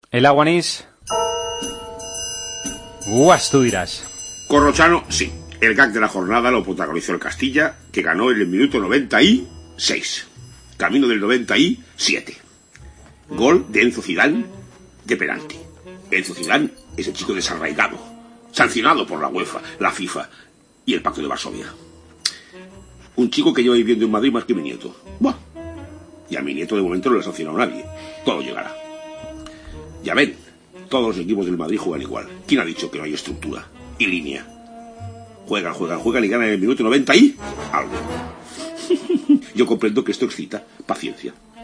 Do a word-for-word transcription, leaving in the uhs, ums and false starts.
El Aguanís. Guas, tú dirás. Corrochano, sí. El gag de la jornada lo protagonizó el Castilla, que ganó en el minuto noventa y seis. Camino del noventa y siete. Gol de Enzo Zidane de penalti. Enzo Zidane es el chico desarraigado, sancionado por la UEFA, la FIFA y el Pacto de Varsovia. Un chico que lleva viviendo en Madrid más que mi nieto. Buah. Y a mi nieto de momento no le ha sancionado a nadie. Todo llegará. Ya ven, todos los equipos del Madrid juegan igual. ¿Quién ha dicho que no hay estructura y línea? Juegan, juegan, juegan y ganan en el minuto noventa y algo. Yo comprendo que esto excita. Paciencia.